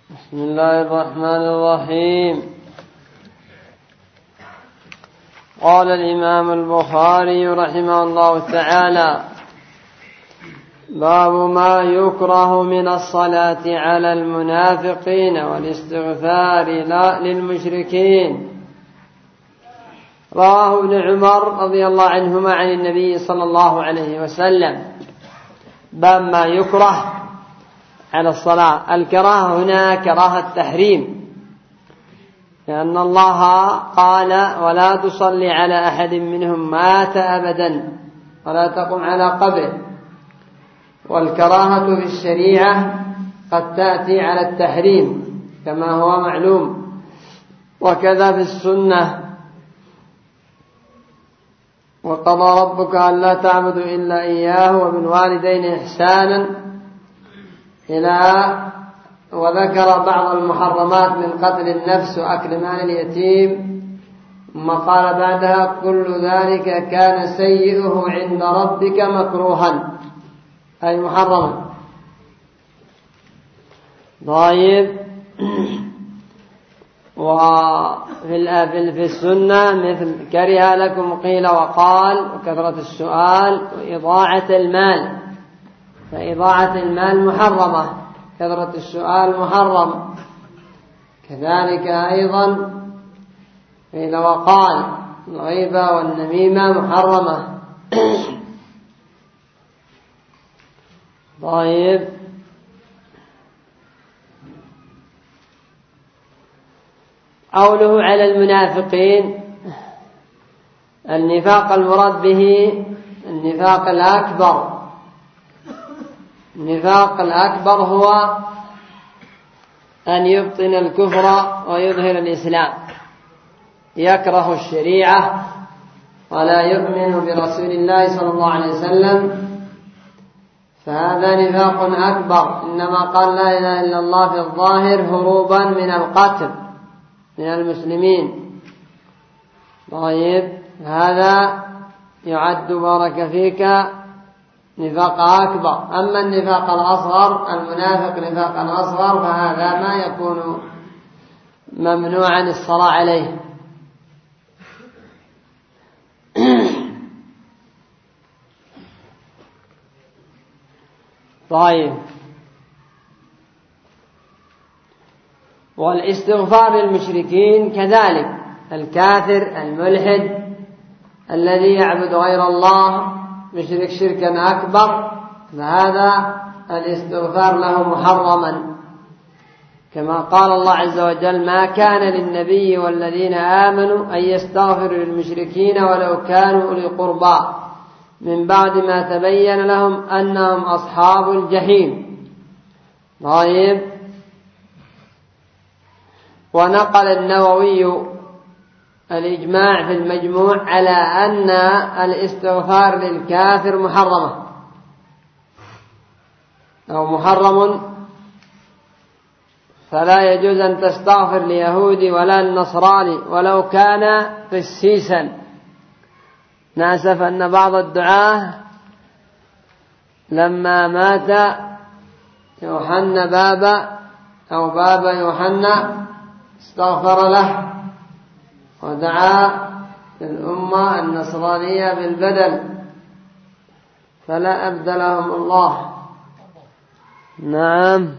بسم الله الرحمن الرحيم. قال الإمام البخاري رحمه الله تعالى: باب ما يكره من الصلاة على المنافقين والاستغفار للمشركين. رواه ابن عمر رضي الله عنهما عن النبي صلى الله عليه وسلم. باب ما يكره على الصلاة. الكراهة هنا كراهة تحريم، لأن الله قال: ولا تصلي على أحد منهم مات أبدا ولا تقم على قبره. والكراهة في الشريعة قد تأتي على التحريم كما هو معلوم، وكذا في السنة: وقضى ربك ألا تعبدوا إلا إياه وبالوالدين إحسانا وذكر بعض المحرمات من قتل النفس وأكل مال اليتيم، ثم قال بعدها: كل ذلك كان سيئه عند ربك مكروها، أي محرما. طيب، وفي السنة مثل: كره لكم قيل وقال وكثرة السؤال وإضاعة المال، فإضاعة المال محرمة، كثرة السؤال محرم. كذلك أيضا قيل وقال، الغيبة والنميمة محرمة. طيب، قوله على المنافقين، النفاق المراد به النفاق الأكبر. النفاق الأكبر هو أن يبطن الكفر ويظهر الإسلام، يكره الشريعة ولا يؤمن برسول الله صلى الله عليه وسلم، فهذا نفاق أكبر. إنما قال لا إله إلا الله في الظاهر هروبا من القتل من المسلمين. طيب، هذا يعد بارك فيك نفاق أكبر. أما النفاق الأصغر، المنافق نفاق الأصغر، فهذا ما يكون ممنوعا الصلاة عليه. طيب، والاستغفار للمشركين كذلك. الكافر الملحد الذي يعبد غير الله مشرك شركا أكبر، فهذا الاستغفار له محرما، كما قال الله عز وجل: ما كان للنبي والذين آمنوا أن يستغفروا للمشركين ولو كانوا أولي قربى من بعد ما تبين لهم أنهم أصحاب الجحيم. طيب، ونقل النووي الإجماع في المجموع على أن الاستغفار للكافر محرمة أو محرم، فلا يجوز أن تستغفر ليهودي ولا النصراني ولو كان قسيسا. نأسف أن بعض الدعاة لما مات يوحنا بابا يوحنا استغفر له ودعا الأمة النصرانية بالبدل، فلا أبدلهم الله. نعم.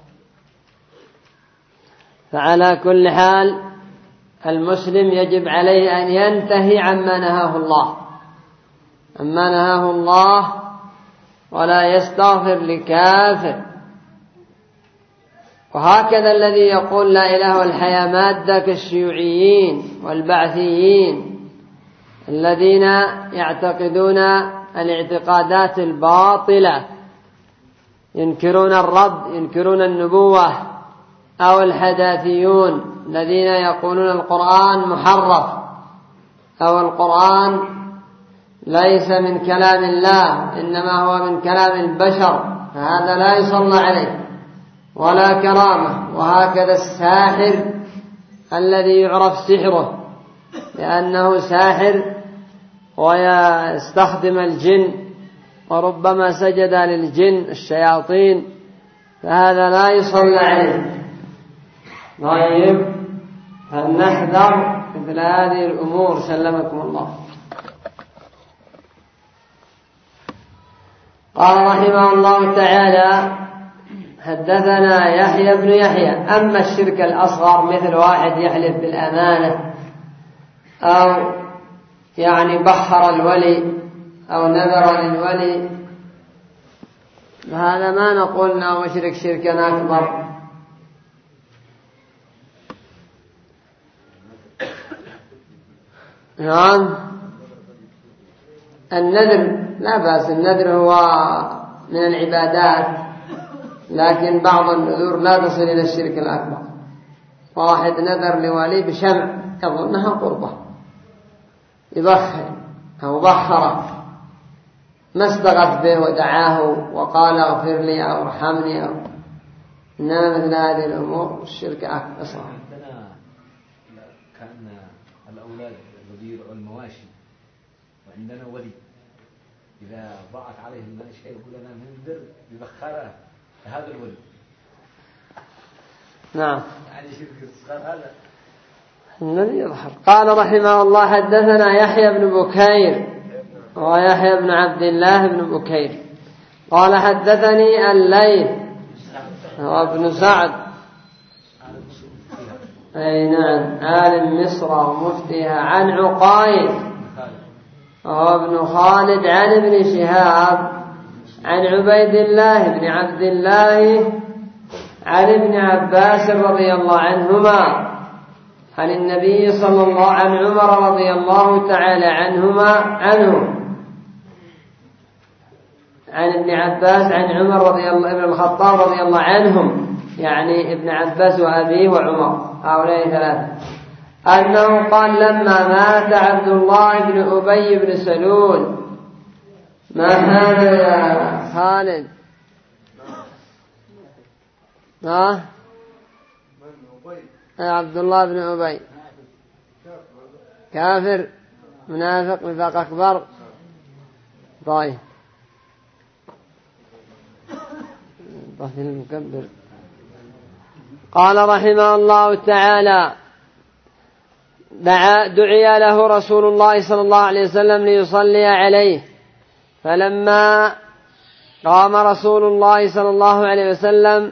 فعلى كل حال المسلم يجب عليه أن ينتهي عما نهاه الله ولا يستغفر لكافر. وهكذا الذي يقول لا إله والحياة مادة كالشيوعيين والبعثيين الذين يعتقدون الاعتقادات الباطلة، ينكرون الرب، ينكرون النبوة، أو الحداثيون الذين يقولون القرآن محرف أو القرآن ليس من كلام الله إنما هو من كلام البشر، فهذا لا يصلى عليه ولا كرامة. وهكذا الساحر الذي يعرف سحره لأنه ساحر ويستخدم الجن وربما سجد للجن الشياطين، فهذا لا يصلى عليه. طيب، فلنحذر مثل هذه الأمور سلمكم الله. قال رحمه الله تعالى: حدثنا يحيى بن يحيى. أما الشرك الأصغر مثل واحد يحلف بالأمانة أو يعني بخر الولي أو نذر للولي، هذا ما نقول أنه مشرك شركا أكبر. نعم، النذر لا بأس، النذر هو من العبادات، لكن بعض النذور لا تصل إلى الشرك الأكبر. واحد نذر لولي بشمع يظنها قربة، يبخر أو بخره، ما استغث به ودعاه وقال اغفر لي أو ارحمني إنما مثل هذه الأمور الشرك أكبر. عندنا كان الأولاد الودير والمواشي، وعندنا ولي إذا ضاعت عليه الماشية يقول أنا منذر ببخرها هذا الولي. نعم، يعني شرك الصغار هذا الذي يظهر. قال رحمه الله: حدثنا يحيى بن بكير ويحيى بن عبد الله بن بكير قال حدثني الليث وابن سعد، أي نعم، عالم مصر ومفتيها، عن عقيل وابن خالد عن ابن شهاب عن عبيد الله بن عبد الله عن ابن عباس رضي الله عنهما عن النبي صلى الله عن عمر رضي الله تعالى عنه عن ابن عباس عن عمر رضي الله ابن الخطاب رضي الله عنهم، يعني ابن عباس وأبيه وعمر، هؤلاء ثلاثة، أنه قال: لما مات عبد الله بن أبي بن سلول. ما هذا يا خالد؟ عبد الله بن أبي كافر منافق نفاق أكبر. طيب، ضفي المكبر. قال رحمه الله تعالى: دعي له رسول الله صلى الله عليه وسلم ليصلي عليه، فلما قام رسول الله صلى الله عليه وسلم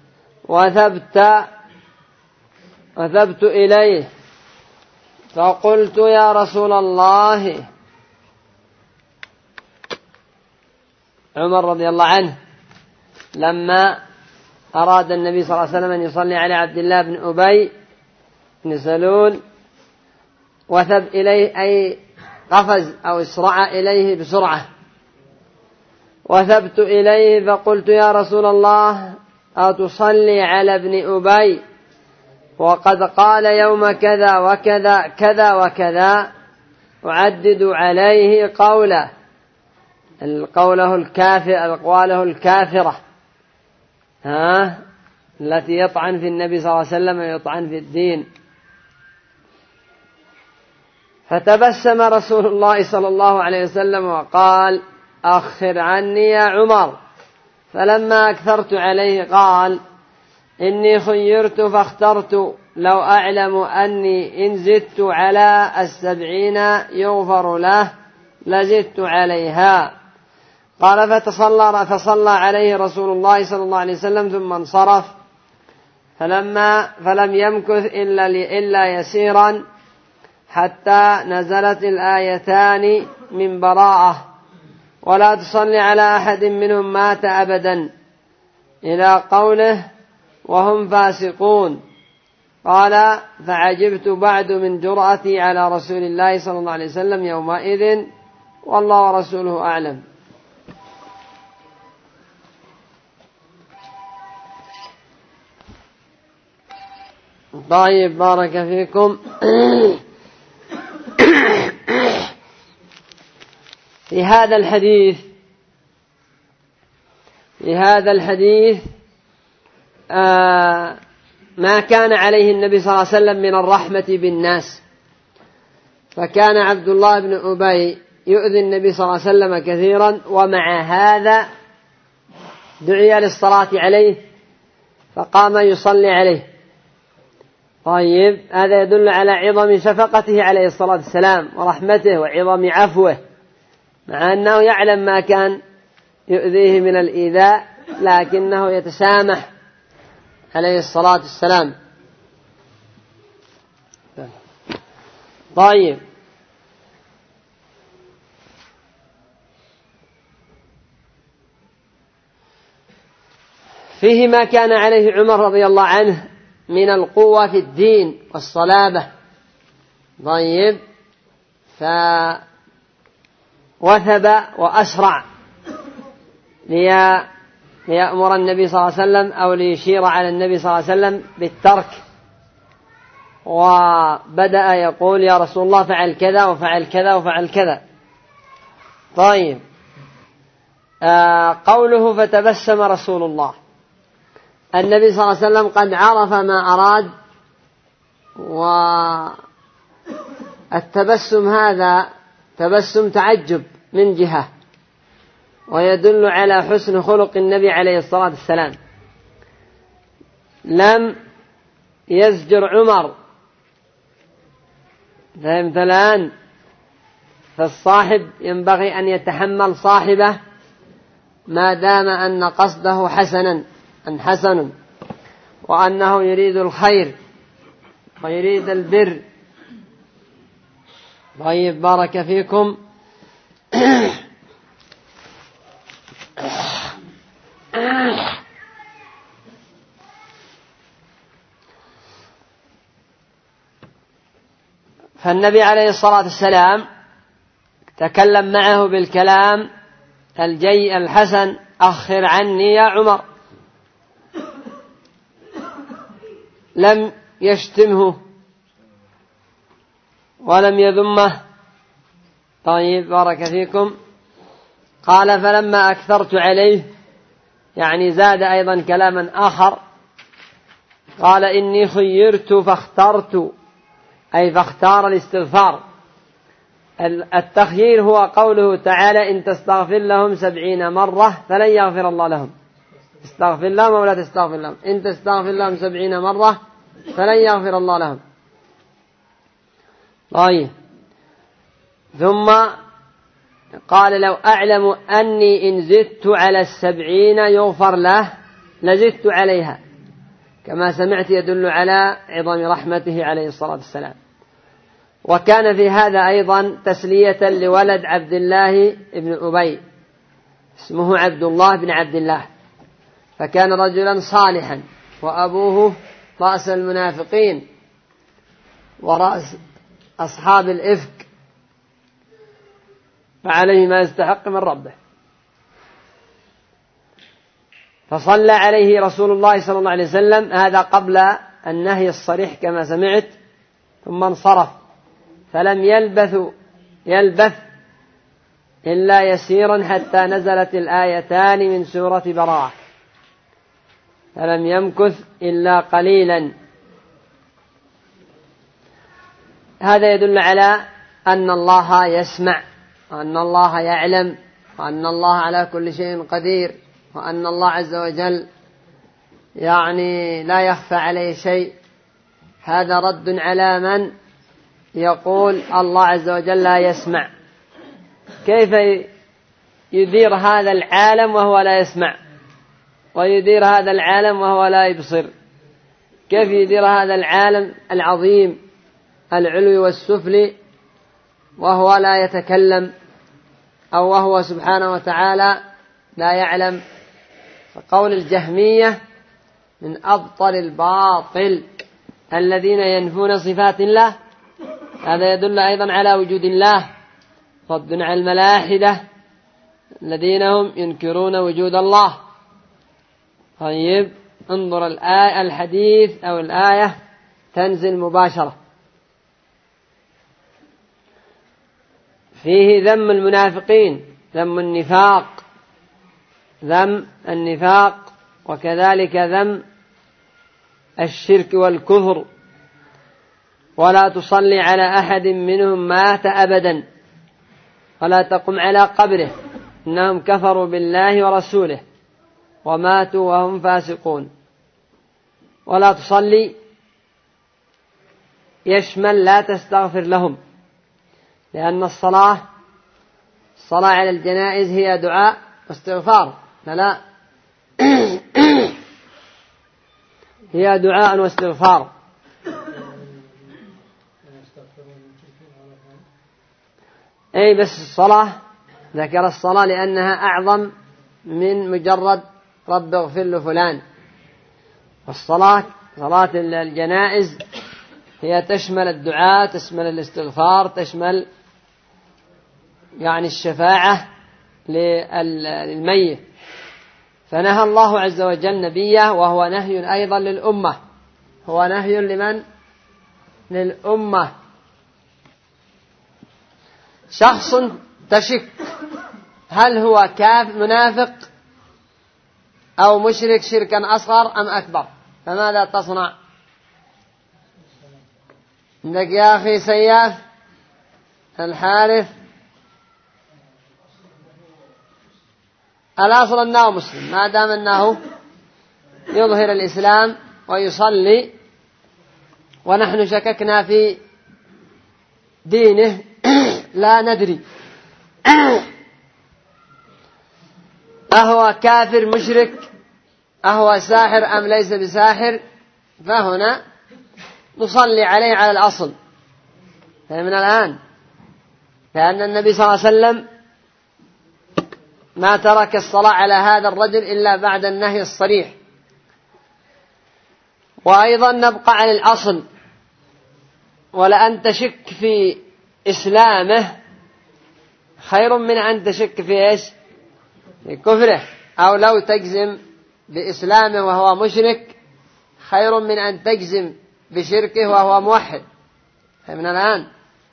وثبت إليه فقلت: يا رسول الله، عمر رضي الله عنه لما أراد النبي صلى الله عليه وسلم أن يصلي على عبد الله بن أبي بن سلول، وثب إليه أي قفز أو اسرع إليه بسرعة، وثبت إليه فقلت: يا رسول الله، أتصلي على ابن أبي وقد قال يوم كذا وكذا كذا وكذا، أعدد عليه قوله الكافرة التي يطعن في النبي صلى الله عليه وسلم ويطعن في الدين. فتبسم رسول الله صلى الله عليه وسلم وقال: أخر عني يا عمر. فلما أكثرت عليه قال: إني خيرت فاخترت، لو أعلم أني إن زدت على 70 يغفر له لزدت عليها. قال: فصلى عليه رسول الله صلى الله عليه وسلم ثم انصرف، فلم يمكث إلا يسيرا حتى نزلت الآيتان من براءة: ولا تصلي على أحد منهم مات أبدا، إلى قوله: وهم فاسقون. قال: فعجبت بعد من جرأتي على رسول الله صلى الله عليه وسلم يومئذ، والله ورسوله أعلم. طيب، بارك فيكم. في هذا الحديث ما كان عليه النبي صلى الله عليه وسلم من الرحمة بالناس، فكان عبد الله بن أبي يؤذي النبي صلى الله عليه وسلم كثيرا، ومع هذا دعي للصلاة عليه فقام يصلي عليه. طيب، هذا يدل على عظم شفقته عليه الصلاة والسلام ورحمته وعظم عفوه، مع أنه يعلم ما كان يؤذيه من الإيذاء، لكنه يتسامح عليه الصلاة والسلام. طيب، فيه ما كان عليه عمر رضي الله عنه من القوة في الدين والصلابة. طيب، فوثب وأسرع ليأمر النبي صلى الله عليه وسلم أو ليشير على النبي صلى الله عليه وسلم بالترك، وبدأ يقول: يا رسول الله فعل كذا وفعل كذا وفعل كذا. طيب، قوله فتبسم رسول الله، النبي صلى الله عليه وسلم قد عرف ما أراد، والتبسم هذا تبسم تعجب من جهة، ويدل على حسن خلق النبي عليه الصلاة والسلام. لم يزجر عمر، فهمت الآن؟ فالصاحب ينبغي أن يتحمل صاحبه ما دام أن قصده حسن، وأنه يريد الخير ويريد البر. طيب، بارك فيكم. فالنبي عليه الصلاة والسلام تكلم معه بالكلام الجيد الحسن: أخر عني يا عمر. لم يشتمه ولم يذمه. طيب، بارك فيكم. قال: فلما أكثرت عليه، يعني زاد أيضا كلاما آخر، قال: إني خيرت فاخترت، أي فاختار الاستغفار. التخيير هو قوله تعالى: إن تستغفر لهم 70 مرة فلن يغفر الله لهم. استغفر لهم ولا تستغفر لهم، إن تستغفر لهم 70 مرة فلن يغفر الله لهم. طيب، ثم قال: لو أعلم أني إن زدت على 70 يغفر له لزدت عليها، كما سمعت يدل على عظم رحمته عليه الصلاة والسلام. وكان في هذا أيضا تسلية لولد عبد الله بن أبي، اسمه عبد الله بن عبد الله، فكان رجلا صالحا، وأبوه رأس المنافقين ورأس أصحاب الإفك، فعليه ما يستحق من ربه. فصلى عليه رسول الله صلى الله عليه وسلم، هذا قبل النهي الصريح كما سمعت، ثم انصرف، فلم يلبث إلا يسيرا حتى نزلت الآيتان من سورة براءة، فلم يمكث إلا قليلا. هذا يدل على أن الله يسمع، وأن الله يعلم، وأن الله على كل شيء قدير، وأن الله عز وجل يعني لا يخفى عليه شيء. هذا رد على من يقول الله عز وجل لا يسمع. كيف يدير هذا العالم وهو لا يسمع، ويدير هذا العالم وهو لا يبصر؟ كيف يدير هذا العالم العظيم العلوي والسفلي وهو لا يتكلم، أو وهو سبحانه وتعالى لا يعلم؟ فقول الجهمية من أبطل الباطل الذين ينفون صفات الله. هذا يدل أيضا على وجود الله، رد على الملاحدة الذين هم ينكرون وجود الله. طيب، انظر الحديث أو الآية تنزل مباشرة. فيه ذم المنافقين، ذم النفاق، وكذلك ذم الشرك والكفر. ولا تصلي على أحد منهم مات أبدا، ولا تقم على قبره، إنهم كفروا بالله ورسوله وماتوا وهم فاسقون. ولا تصلي يشمل لا تستغفر لهم، لأن الصلاة على الجنائز هي دعاء واستغفار، فلا هي دعاء واستغفار. أي بس الصلاة ذكر الصلاة لأنها أعظم من مجرد رب اغفر لفلان. والصلاة صلاة الجنائز هي تشمل الدعاء، تشمل الاستغفار، تشمل يعني الشفاعة للميت. فنهى الله عز وجل نبيه، وهو نهي أيضا للأمة. هو نهي لمن؟ للأمة. شخص تشك هل هو منافق أو مشرك شركا أصغر أم أكبر، فماذا تصنع؟ عندك يا أخي سياف الحارث، الأصل أنه مسلم ما دام أنه يظهر الإسلام ويصلي، ونحن شككنا في دينه لا ندري أهو كافر مشرك، أهو ساحر أم ليس بساحر، فهنا نصلي عليه على الأصل. فمن الآن لأن النبي صلى الله عليه وسلم ما ترك الصلاة على هذا الرجل إلا بعد النهي الصريح. وأيضا نبقى على الأصل، ولأن تشك في إسلامه خير من أن تشك في إيش؟ في كفره. أو لو تجزم بإسلامه وهو مشرك خير من أن تجزم بشركه وهو موحد. من الآن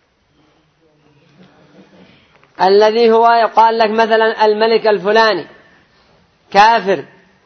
الذي هو يقال لك مثلا الملك الفلاني كافر،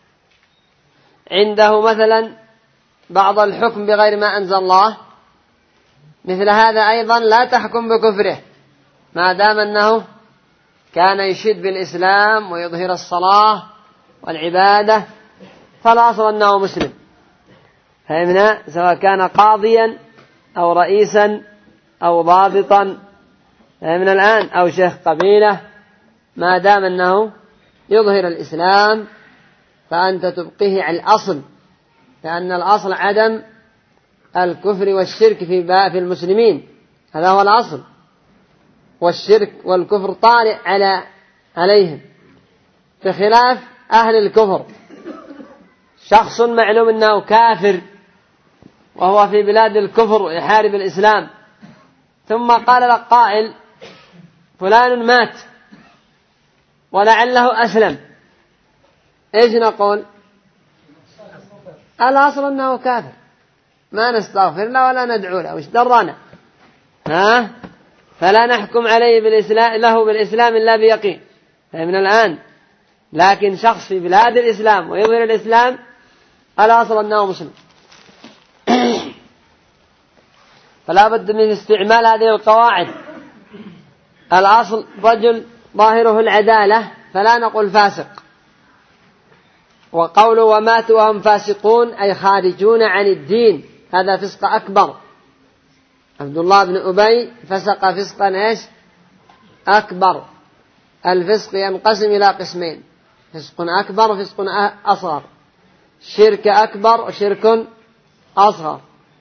عنده مثلا بعض الحكم بغير ما أنزل الله، مثل هذا أيضا لا تحكم بكفره ما دام أنه كان يشد بالإسلام ويظهر الصلاة والعبادة، فالأصل أنه مسلم. فهمنا؟ سواء كان قاضيا أو رئيسا أو ضابطا، فهمنا الآن، أو شيخ قبيلة، ما دام أنه يظهر الإسلام فأنت تبقيه على الأصل، لأن الأصل عدم الكفر والشرك في المسلمين، هذا هو الأصل. والشرك والكفر طارئ عليهم، بخلاف أهل الكفر. شخص معلوم أنه كافر وهو في بلاد الكفر يحارب الإسلام، ثم قال لك قائل فلان مات ولعله أسلم، إيش نقول؟ الأصل أنه كافر، ما نستغفر له ولا ندعو له، وش درانا؟ فلا نحكم عليه بالإسلام إلا بيقين. فمن الآن لكن شخص في بلاد الإسلام ويظهر الإسلام الأصل أنه مسلم. فلا بد من استعمال هذه القواعد. الأصل رجل ظاهره العدالة فلا نقول فاسق، وقوله وماتوا وهم فاسقون أي خارجون عن الدين، هذا فسق أكبر. عبد الله بن أبي فسق فسقا إيش؟ أكبر. الفسق ينقسم إلى قسمين: فسق أكبر وفسق أصغر، شرك أكبر وشرك أصغر،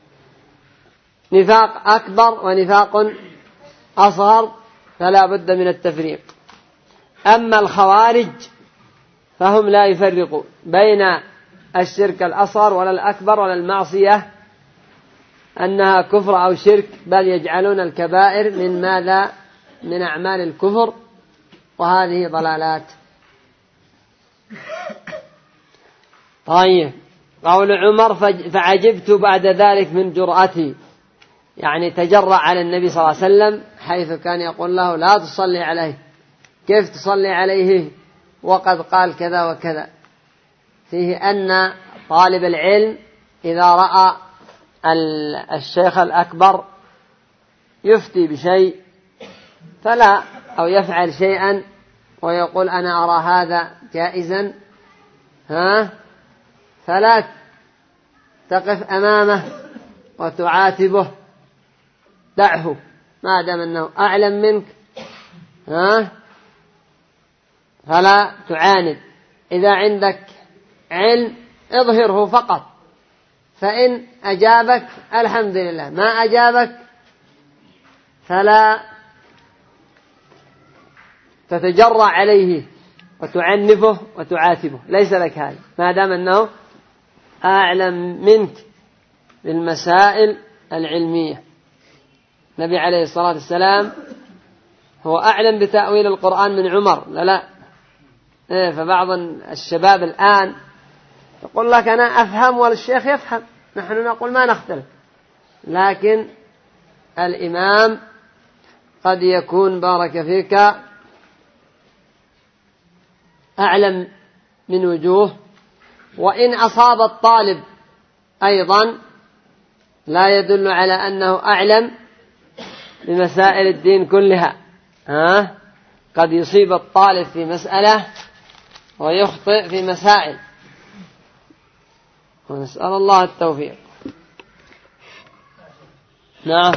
نفاق أكبر ونفاق أصغر، فلا بد من التفريق. أما الخوارج فهم لا يفرقوا بين الشرك الأصغر ولا الأكبر ولا المعصية أنها كفر أو شرك، بل يجعلون الكبائر من ماذا؟ من أعمال الكفر، وهذه ضلالات. طيب، قول عمر فعجبت بعد ذلك من جرأتي، يعني تجرأ على النبي صلى الله عليه وسلم، حيث كان يقول له لا تصلي عليه، كيف تصلي عليه وقد قال كذا وكذا. فيه أن طالب العلم إذا رأى الشيخ الأكبر يفتي بشيء فلا، أو يفعل شيئا ويقول أنا أرى هذا جائزا، فلا تقف أمامه وتعاتبه دعه ما دام أنه أعلم منك فلا تعاند. إذا عندك علم اظهره فقط، فإن أجابك الحمد لله، ما أجابك فلا تتجرأ عليه وتعنفه وتعاتبه، ليس لك هذا ما دام أنه أعلم منك بالمسائل العلمية. النبي عليه الصلاة والسلام هو أعلم بتأويل القرآن من عمر، لا فبعض الشباب الآن يقول لك أنا أفهم والشيخ يفهم، نحن نقول ما نختلف، لكن الإمام قد يكون بارك فيك أعلم من وجوه، وإن أصاب الطالب أيضا لا يدل على أنه أعلم بمسائل الدين كلها. قد يصيب الطالب في مسألة ويخطئ في مسائل، ونسأل الله التوفيق. نعم.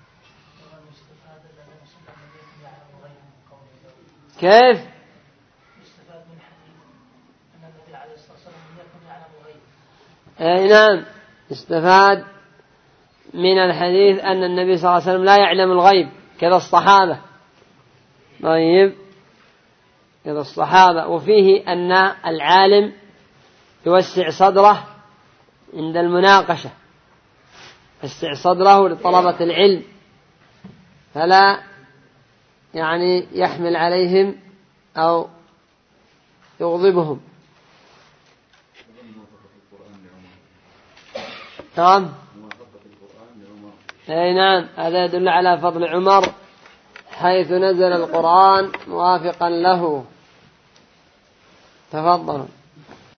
كيف يستفاد من حديث أن النبي عليه الصلاة والسلام لم يكن يعلم الغيب؟ نعم، يستفاد من الحديث أن النبي صلى الله عليه وسلم لا يعلم الغيب كذا الصحابة. طيب، كذا الصحابة. وفيه أن العالم يوسع صدره عند المناقشة، يوسع صدره لطلبة العلم، فلا يعني يحمل عليهم أو يغضبهم. نعم. نعم، هذا يدل على فضل عمر حيث نزل القرآن موافقا له. تفضلوا.